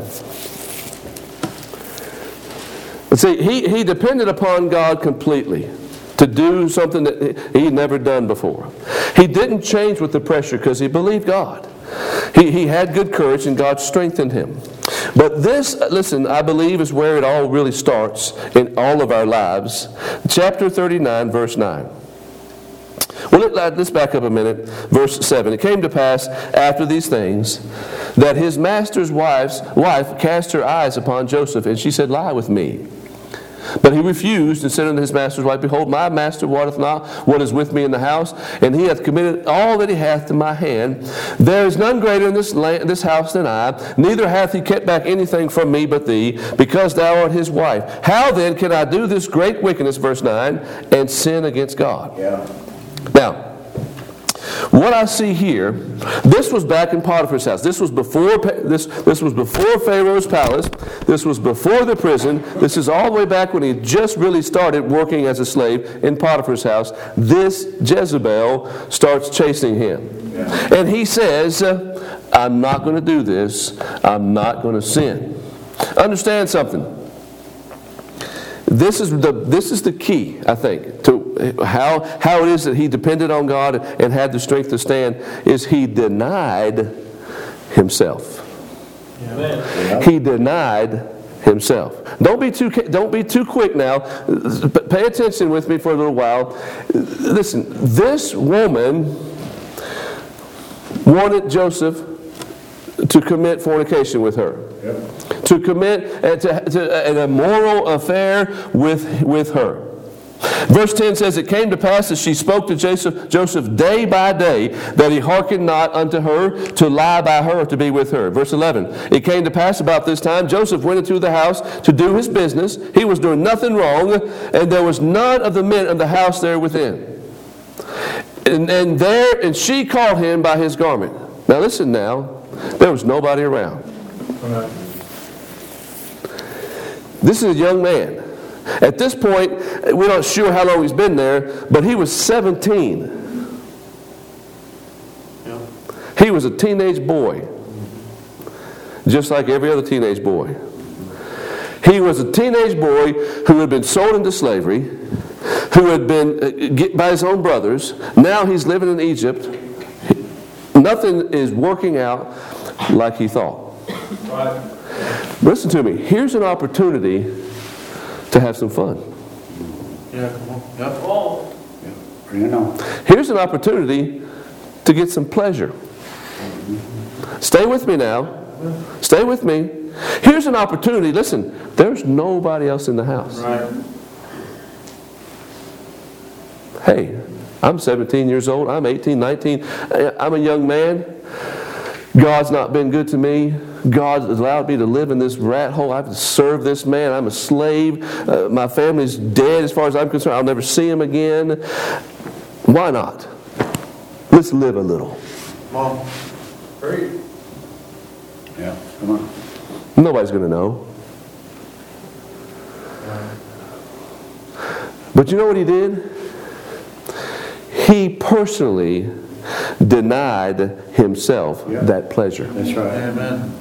Let's see, he, he depended upon God completely to do something that he'd never done before. He didn't change with the pressure because he believed God. He, he had good courage and God strengthened him. But this, listen, I believe is where it all really starts in all of our lives. Chapter thirty-nine, verse nine. Well, let's back up a minute. Verse seven. It came to pass after these things that his master's wife's wife cast her eyes upon Joseph, and she said, lie with me. But he refused and said unto his master's wife, behold, my master wotteth not what is with me in the house, and he hath committed all that he hath to my hand. There is none greater in this land, this house than I, neither hath he kept back anything from me but thee, because thou art his wife. How then can I do this great wickedness, verse nine, and sin against God? Yeah. Now, what I see here, this was back in Potiphar's house. This was before this, this was before Pharaoh's palace. This was before the prison. This is all the way back when he just really started working as a slave in Potiphar's house. This Jezebel starts chasing him. Yeah. And he says, uh, I'm not going to do this. I'm not going to sin. Understand something. This is the this is the key, I think, to how how it is that he depended on God and had the strength to stand. Is he denied himself? Amen. He denied himself. Don't be too don't be too quick now. Pay attention with me for a little while. Listen, this woman wanted Joseph to commit fornication with her. Yep. To commit uh, to, to, an immoral affair with, with her. Verse ten says, it came to pass as she spoke to Joseph, Joseph day by day, that he hearkened not unto her to lie by her or to be with her. Verse eleven, it came to pass about this time, Joseph went into the house to do his business. He was doing nothing wrong, and there was none of the men of the house there within. And, and there, and she called him by his garment. Now listen now, there was nobody around. This is a young man. At this point, we're not sure how long he's been there, but he was seventeen. Yeah. He was a teenage boy, just like every other teenage boy. He was a teenage boy who had been sold into slavery, who had been uh, by his own brothers. Now he's living in Egypt. Nothing is working out like he thought. Right. Listen to me. Here's an opportunity to have some fun. Yeah, come on. Yep. Come on. Yeah. Bring it on. Here's an opportunity to get some pleasure. Stay with me now. Stay with me. Here's an opportunity. Listen, there's nobody else in the house. Right. Hey, I'm seventeen years old. I'm eighteen, nineteen. I'm a young man. God's not been good to me. God has allowed me to live in this rat hole. I have to serve this man. I'm a slave. Uh, my family's dead as far as I'm concerned. I'll never see him again. Why not? Let's live a little. Come on. Hurry. Yeah, come on. Nobody's going to know. But you know what he did? He personally denied himself Yeah. that pleasure. That's right. Amen.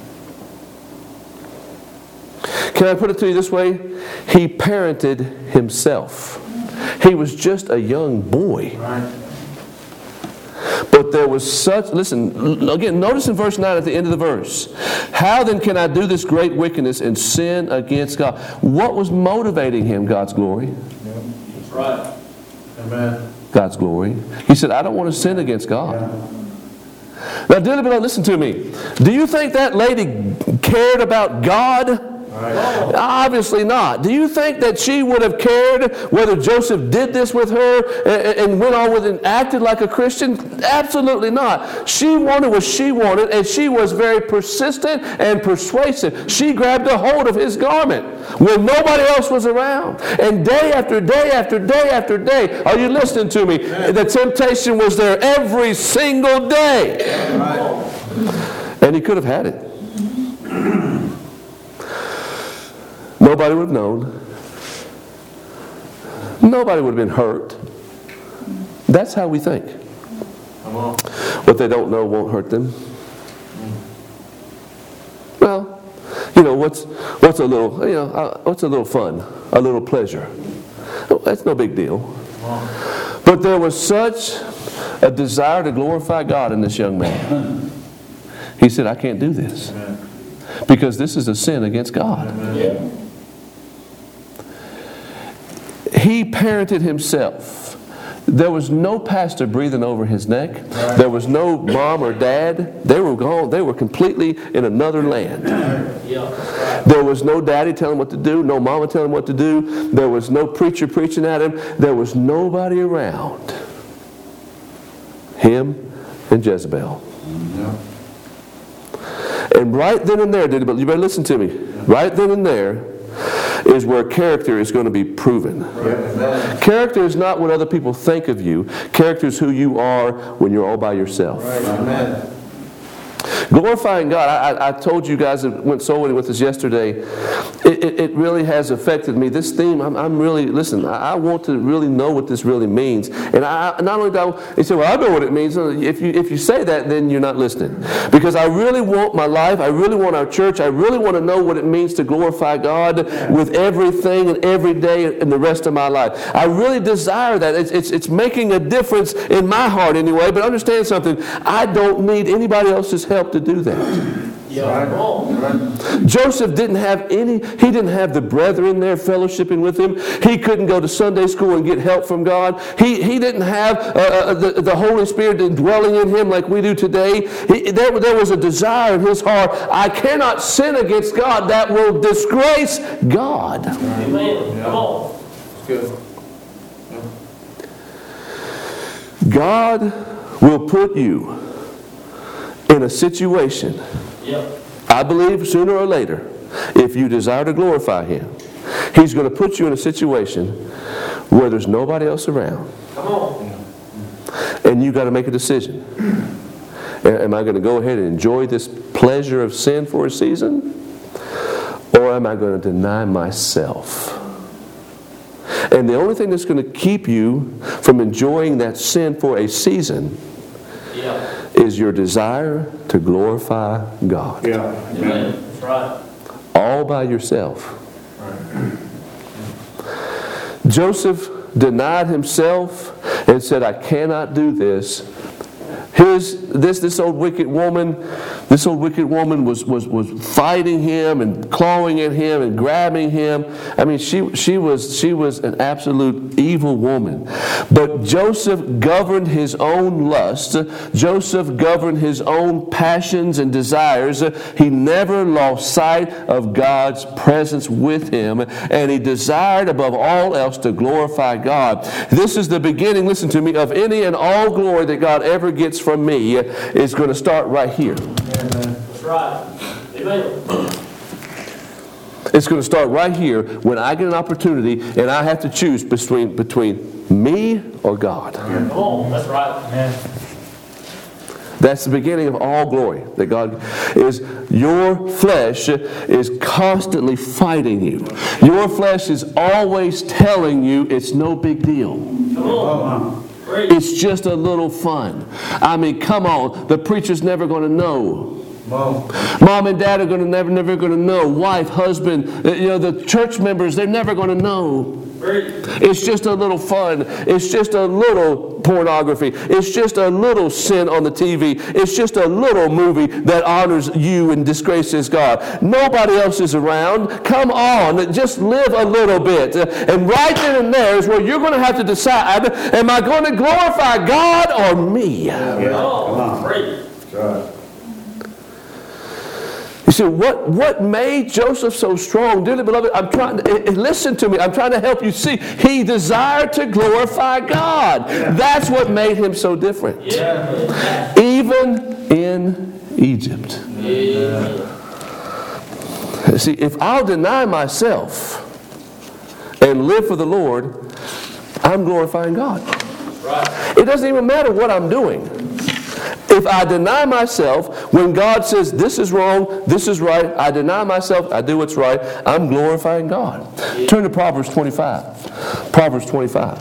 Can I put it to you this way? He parented himself. He was just a young boy. Right. But there was such, listen, again, notice in verse nine at the end of the verse. How then can I do this great wickedness and sin against God? What was motivating him? God's glory. That's right. Amen. God's glory. He said, I don't want to sin against God. Yeah. Now, dearly beloved, listen to me. Do you think that lady cared about God? Right. Obviously not. Do you think that she would have cared whether Joseph did this with her and, and went on with it and acted like a Christian? Absolutely not. She wanted what she wanted, and she was very persistent and persuasive. She grabbed a hold of his garment when nobody else was around. And day after day after day after day, are you listening to me? The temptation was there every single day. Right. And he could have had it. Nobody would have known. Nobody would have been hurt. That's how we think. Come on. What they don't know won't hurt them. Well, you know, what's what's a little, you know, uh, what's a little fun, a little pleasure? Oh, that's no big deal. But there was such a desire to glorify God in this young man. He said, I can't do this. Amen. Because this is a sin against God. Amen. Yeah. He parented himself. There was no pastor breathing over his neck. Right. There was no mom or dad. They were gone. They were completely in another land. Yeah. Right. There was no daddy telling him what to do. No mama telling him what to do. There was no preacher preaching at him. There was nobody around. Him and Jezebel. Yeah. And right then and there, you better listen to me. Right then and there is where character is going to be proven. Amen. Character is not what other people think of you. Character is who you are when you're all by yourself. Right. Amen. Glorifying God, I, I, I told you guys that went soul winning with us yesterday, it, it, it really has affected me. This theme, I'm, I'm really, listen, I, I want to really know what this really means. And I not only do I, you say, well, I know what it means. If you, if you say that, then you're not listening. Because I really want my life, I really want our church, I really want to know what it means to glorify God with everything and every day in the rest of my life. I really desire that. It's, it's, it's making a difference in my heart anyway, but understand something, I don't need anybody else's help to do that. Yeah, come on. Joseph didn't have any, he didn't have the brethren there fellowshipping with him. He couldn't go to Sunday school and get help from God. He, he didn't have uh, the, the Holy Spirit dwelling in him like we do today. He, there, there was a desire in his heart, I cannot sin against God. That will disgrace God. Amen. Come on. Good. God will put you in a situation, Yep. I believe sooner or later, if you desire to glorify Him, He's going to put you in a situation where there's nobody else around. Come on. And you've got to make a decision. Am I going to go ahead and enjoy this pleasure of sin for a season? Or am I going to deny myself? And the only thing that's going to keep you from enjoying that sin for a season Yeah. is your desire to glorify God. Yeah. Amen. That's right. All by yourself. Joseph denied himself and said, I cannot do this. His, this, this old wicked woman, this old wicked woman was, was, was fighting him and clawing at him and grabbing him. I mean, she, she, was, she was an absolute evil woman. But Joseph governed his own lust. Joseph governed his own passions and desires. He never lost sight of God's presence with him, and he desired above all else to glorify God. This is the beginning, listen to me, of any and all glory that God ever gets from me is going to start right here. That's right. Amen. It's going to start right here when I get an opportunity and I have to choose between between me or God. Come on. That's right. That's the beginning of all glory. That God is, your flesh is constantly fighting you. Your flesh is always telling you it's no big deal. Come on. Great. It's just a little fun. I mean, come on. The preacher's never going to know. Mom. Mom and dad are going to never, never going to know. Wife, husband, you know, the church members, they're never going to know. Great. It's just a little fun. It's just a little pornography. It's just a little sin on the T V. It's just a little movie that honors you and disgraces God. Nobody else is around. Come on, just live a little bit. And right then and there is where you're going to have to decide, am I going to glorify God or me? Oh, great. That's right. You see, what, what made Joseph so strong? Dearly beloved, I'm trying to, listen to me. I'm trying to help you see. He desired to glorify God. Yeah. That's what made him so different. Yeah. Even in Egypt. Yeah. See, if I'll deny myself and live for the Lord, I'm glorifying God. Right. It doesn't even matter what I'm doing. If I deny myself, when God says this is wrong, this is right, I deny myself, I do what's right, I'm glorifying God. Turn to Proverbs twenty-five. Proverbs twenty-five.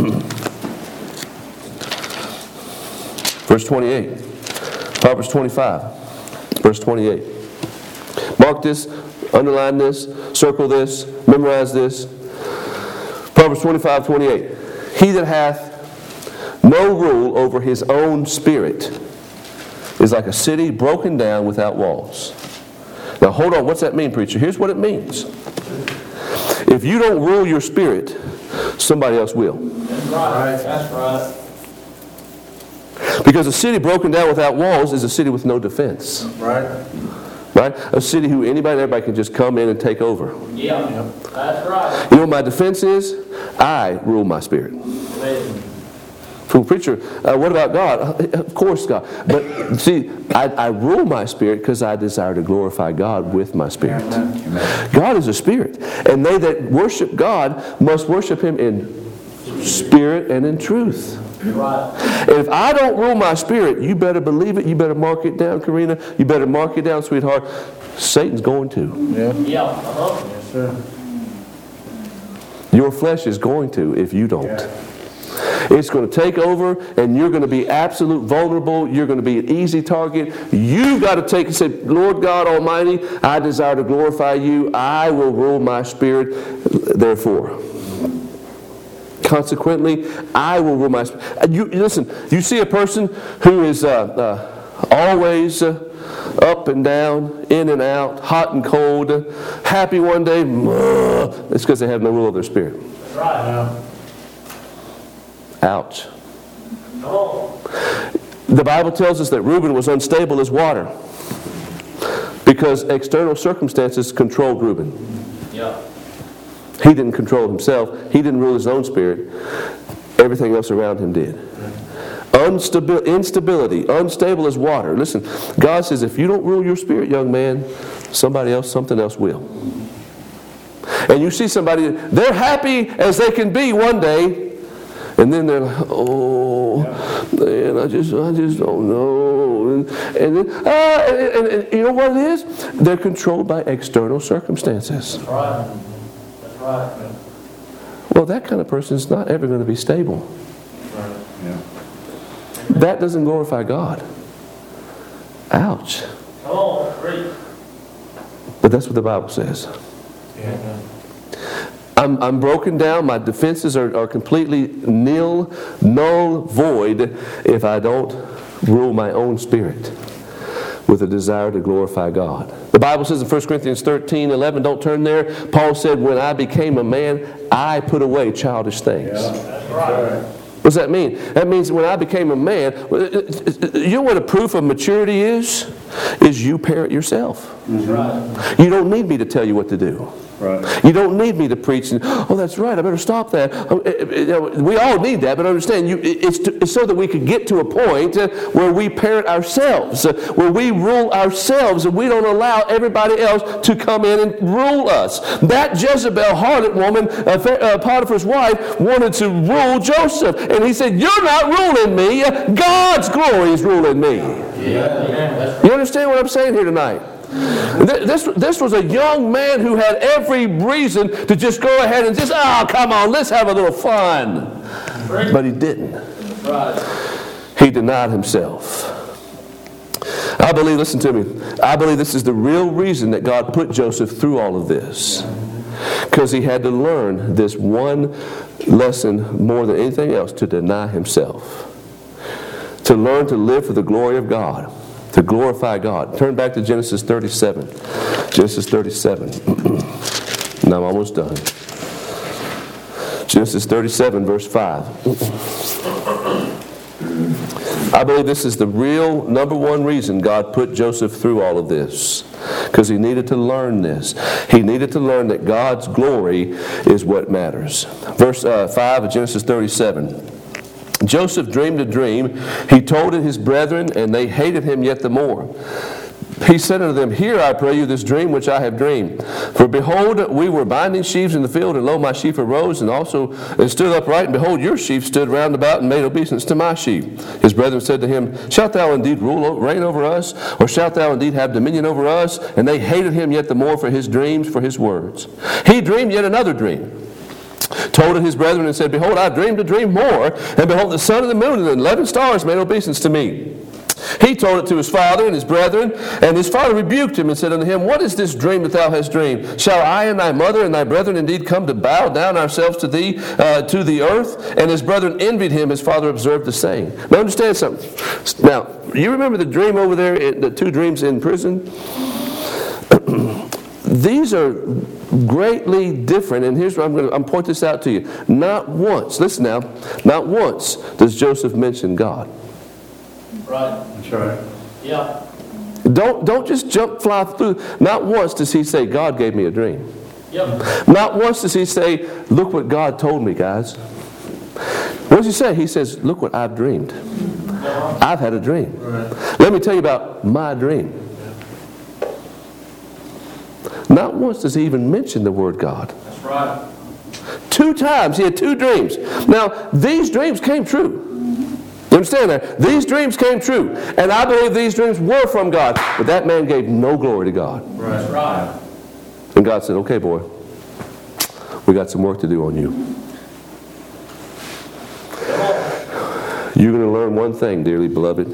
Verse twenty-eight. Proverbs twenty-five. Verse twenty-eight. Mark this, underline this, circle this, memorize this. Proverbs twenty-five, twenty-eight. He that hath no rule over his own spirit is like a city broken down without walls. Now hold on, what's that mean, preacher? Here's what it means. If you don't rule your spirit, somebody else will. That's right. That's right. Because a city broken down without walls is a city with no defense. Right. Right? A city who anybody and everybody can just come in and take over. Yeah. That's right. You know what my defense is? I rule my spirit. Amen. Well, preacher, uh, what about God? Of course, God. But see, I, I rule my spirit because I desire to glorify God with my spirit. Amen. God is a spirit. And they that worship God must worship Him in spirit and in truth. Right. And if I don't rule my spirit, you better believe it. You better mark it down, Karina. You better mark it down, sweetheart. Satan's going to. Yeah. Yeah. Uh-huh. Yes, sir. Your flesh is going to if you don't. Yeah. It's going to take over, and you're going to be absolute vulnerable. You're going to be an easy target. You've got to take and say, Lord God Almighty, I desire to glorify you. I will rule my spirit, therefore. Consequently, I will rule my spirit. You, listen, you see a person who is uh, uh, always uh, up and down, in and out, hot and cold, happy one day, it's because they have no rule of their spirit. That's right. Ouch. Come on. The Bible tells us that Reuben was unstable as water because external circumstances controlled Reuben. Yeah. He didn't control himself. He didn't rule his own spirit. Everything else around him did. Unstabil- instability, unstable as water. Listen, God says if you don't rule your spirit, young man, somebody else, something else will. And you see somebody, they're happy as they can be one day, and then they're like, oh, man, I just, I just don't know. And, and, then, ah, and, and, and you know what it is? They're controlled by external circumstances. That's right. That's right. Well, that kind of person is not ever going to be stable. Right. Yeah. That doesn't glorify God. Ouch. Come on, preach. But that's what the Bible says. Yeah. I'm, I'm broken down. My defenses are, are completely nil, null, void if I don't rule my own spirit with a desire to glorify God. The Bible says in First Corinthians thirteen eleven, don't turn there. Paul said, when I became a man, I put away childish things. Yeah. That's right. What does that mean? That means when I became a man, you know what a proof of maturity is? Is you parent yourself. That's right. You don't need me to tell you what to do. Right. You don't need me to preach. And, oh, that's right. I better stop that. Oh, it, it, you know, we all need that, but understand, you, it's, to, it's so that we could get to a point uh, where we parent ourselves, uh, where we rule ourselves, and we don't allow everybody else to come in and rule us. That Jezebel harlot woman, uh, uh, Potiphar's wife, wanted to rule Joseph, and he said, "You're not ruling me. God's glory is ruling me." Yeah. You understand what I'm saying here tonight? This, this was a young man who had every reason to just go ahead and just, oh, come on, let's have a little fun. But he didn't. Right. He denied himself. I believe, listen to me, I believe this is the real reason that God put Joseph through all of this. Because he had to learn this one lesson more than anything else, to deny himself. To learn to live for the glory of God. To glorify God. Turn back to Genesis thirty-seven. Genesis thirty-seven. And I'm almost done. Genesis thirty-seven, verse five. I believe this is the real number one reason God put Joseph through all of this. Because he needed to learn this. He needed to learn that God's glory is what matters. Verse uh, five of Genesis thirty-seven. Joseph dreamed a dream. He told it his brethren, and they hated him yet the more. He said unto them, Hear, I pray you, this dream which I have dreamed. For behold, we were binding sheaves in the field, and lo, my sheaf arose, and also and stood upright, and behold, your sheaf stood round about, and made obeisance to my sheaf. His brethren said to him, Shalt thou indeed rule, reign over us, or shalt thou indeed have dominion over us? And they hated him yet the more for his dreams, for his words. He dreamed yet another dream. Told it his brethren and said, Behold, I dreamed a dream more, and behold, the sun and the moon and the eleven stars made obeisance to me. He told it to his father and his brethren, and his father rebuked him and said unto him, What is this dream that thou hast dreamed? Shall I and thy mother and thy brethren indeed come to bow down ourselves to thee, uh, to the earth? And his brethren envied him. His father observed the saying. Now understand something. Now, you remember the dream over there, the two dreams in prison? These are greatly different, and here's what I'm going to I'm point this out to you. Not once, listen now, not once does Joseph mention God. Right. That's right. Yeah. Don't, don't just jump, fly through. Not once does he say, God gave me a dream. Yep. Not once does he say, look what God told me, guys. What does he say? He says, look what I've dreamed. I've had a dream. Right. Let me tell you about my dream. Not once does he even mention the word God. That's right. Two times he had two dreams. Now, these dreams came true. You understand that? These dreams came true. And I believe these dreams were from God. But that man gave no glory to God. Right. That's right. And God said, okay, boy, we got some work to do on you. You're going to learn one thing, dearly beloved,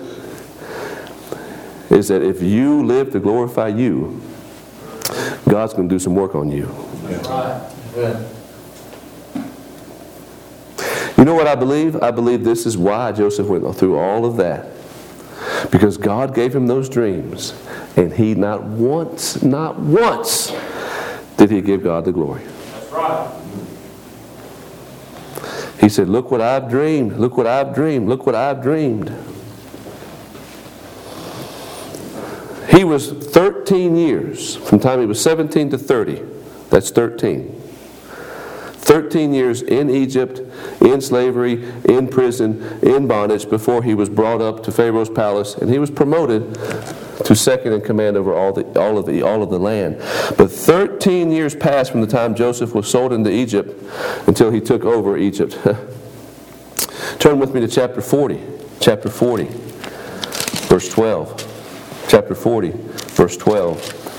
is that if you live to glorify you, God's going to do some work on you. That's right. Yeah. You know what I believe? I believe this is why Joseph went through all of that. Because God gave him those dreams, and he not once, not once did he give God the glory. That's right. He said, look what I've dreamed, look what I've dreamed, look what I've dreamed. He was thirteen years, from the time he was seventeen to thirty. That's thirteen. thirteen years in Egypt, in slavery, in prison, in bondage, before he was brought up to Pharaoh's palace, and he was promoted to second in command over all the all of the all of the land. But thirteen years passed from the time Joseph was sold into Egypt until he took over Egypt. Turn with me to chapter forty. Chapter forty, verse twelve. Chapter forty, verse twelve.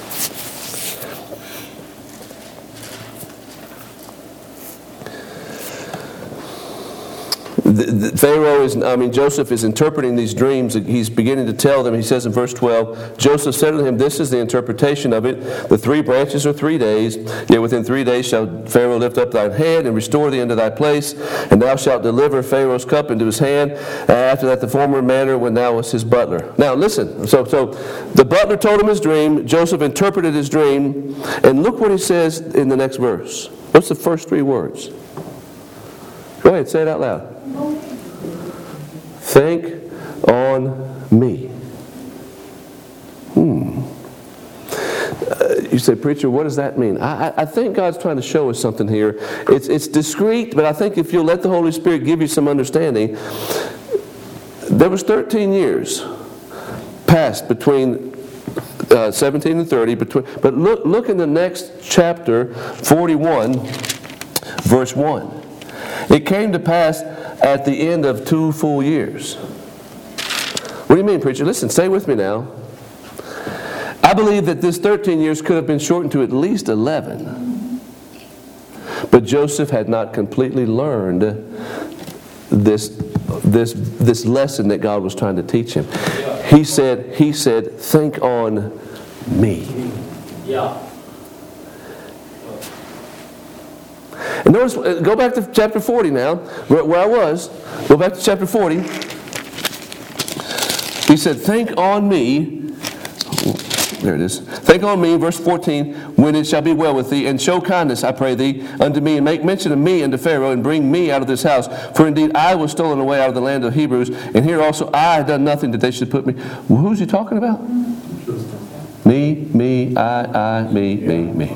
The, the, Pharaoh is, I mean, Joseph is interpreting these dreams. He's beginning to tell them. He says in verse twelve, Joseph said to him, this is the interpretation of it. The three branches are three days. Yet within three days shall Pharaoh lift up thine hand and restore thee into thy place. And thou shalt deliver Pharaoh's cup into his hand. After that the former manner when thou wast his butler. Now listen. So, so the butler told him his dream. Joseph interpreted his dream. And look what he says in the next verse. What's the first three words? Go ahead, say it out loud. Think on me. Hmm. Uh, you say, preacher, what does that mean? I, I think God's trying to show us something here. It's, it's discreet, but I think if you'll let the Holy Spirit give you some understanding, there was thirteen years passed between uh, seventeen and thirty. Between, but look, look in the next chapter, forty-one, verse one. It came to pass at the end of two full years. What do you mean, preacher? Listen, stay with me now. I believe that this thirteen years could have been shortened to at least eleven. But Joseph had not completely learned this, this, this lesson that God was trying to teach him. He said, he said, think on me. Yeah. And notice, go back to chapter forty now, where, where I was. Go back to chapter forty. He said, think on me. There it is. Think on me, verse fourteen, when it shall be well with thee, and show kindness, I pray thee, unto me, and make mention of me unto Pharaoh, and bring me out of this house. For indeed I was stolen away out of the land of Hebrews, and here also I have done nothing that they should put me. Well, who's he talking about? Me, me, I, I, me, me, me.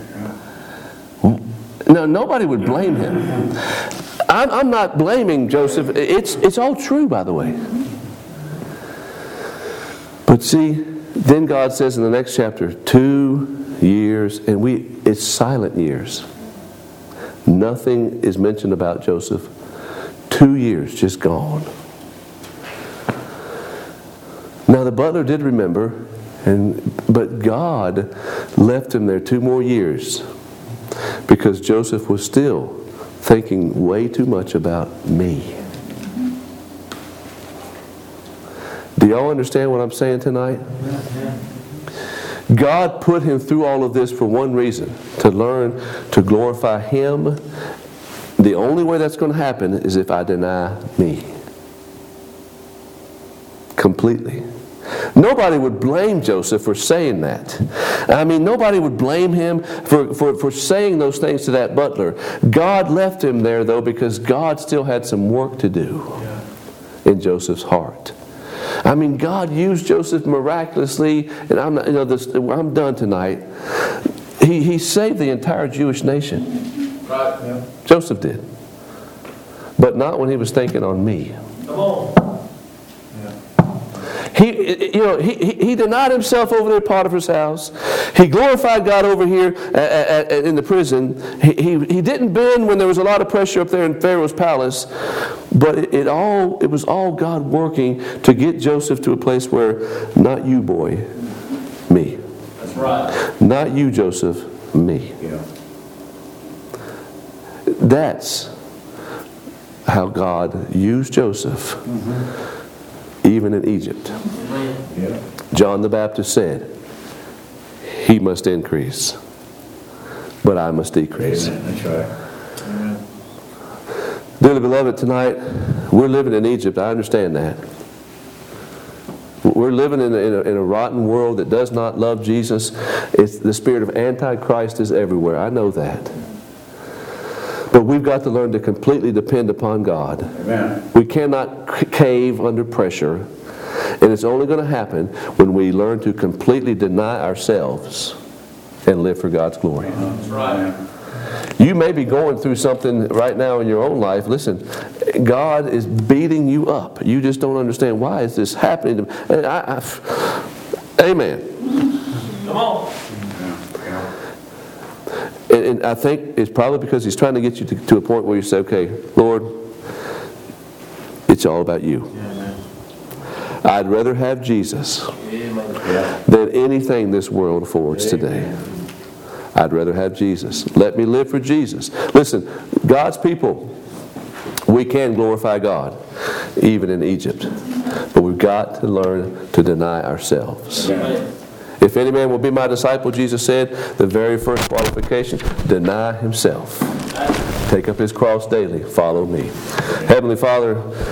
No, nobody would blame him. I'm, I'm not blaming Joseph. It's, it's all true, by the way. But see, then God says in the next chapter, two years, and we it's silent years. Nothing is mentioned about Joseph. Two years just gone. Now the butler did remember, and but God left him there two more years. Because Joseph was still thinking way too much about me. Do y'all understand what I'm saying tonight? God put him through all of this for one reason. To learn to glorify him. The only way that's going to happen is if I deny me. Completely. Nobody would blame Joseph for saying that. I mean, nobody would blame him for, for, for saying those things to that butler. God left him there, though, because God still had some work to do in Joseph's heart. I mean, God used Joseph miraculously, and I'm not, you know, this, I'm done tonight. He, he saved the entire Jewish nation. Right. Yeah. Joseph did. But not when he was thinking on me. Come on. He, you know, he, he denied himself over there at Potiphar's house. He glorified God over here at, at, in the prison. He, he, he didn't bend when there was a lot of pressure up there in Pharaoh's palace. But it, it all it was all God working to get Joseph to a place where, not you, boy, me. That's right. Not you, Joseph, me. Yeah. That's how God used Joseph. Mm-hmm. Even in Egypt. Yeah. John the Baptist said, he must increase, but I must decrease. Amen. That's right. Amen. Dearly beloved, tonight, we're living in Egypt. I understand that. We're living in a, in, a, in a rotten world that does not love Jesus. It's, the spirit of Antichrist is everywhere. I know that. But we've got to learn to completely depend upon God. Amen. We cannot c- cave under pressure. And it's only going to happen when we learn to completely deny ourselves and live for God's glory. That's right. You may be going through something right now in your own life. Listen, God is beating you up. You just don't understand, why is this happening to me? And I, I, amen. Come on. And, and I think it's probably because He's trying to get you to, to a point where you say, okay, Lord, it's all about you. I'd rather have Jesus than anything this world affords today. I'd rather have Jesus. Let me live for Jesus. Listen, God's people, we can glorify God, even in Egypt. But we've got to learn to deny ourselves. If any man will be my disciple, Jesus said, the very first qualification, deny himself. Take up his cross daily. Follow me. Heavenly Father,